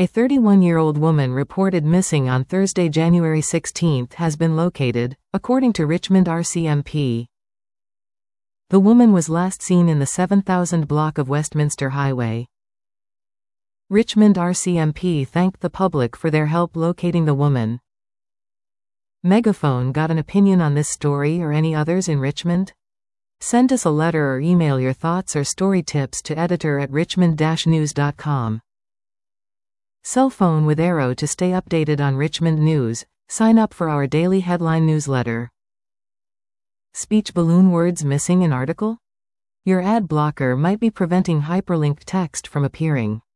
A 31-year-old woman reported missing on Thursday, January 16, has been located, according to Richmond RCMP. The woman was last seen in the 7000 block of Westminster Highway. Richmond RCMP thanked the public for their help locating the woman. Megaphone got an opinion on this story or any others in Richmond? Send us a letter or email your thoughts or story tips to editor@richmond-news.com. Cell phone with Arrow to stay updated on Richmond news. Sign up for our daily headline newsletter. Speech balloon words missing in article? Your ad blocker might be preventing hyperlinked text from appearing.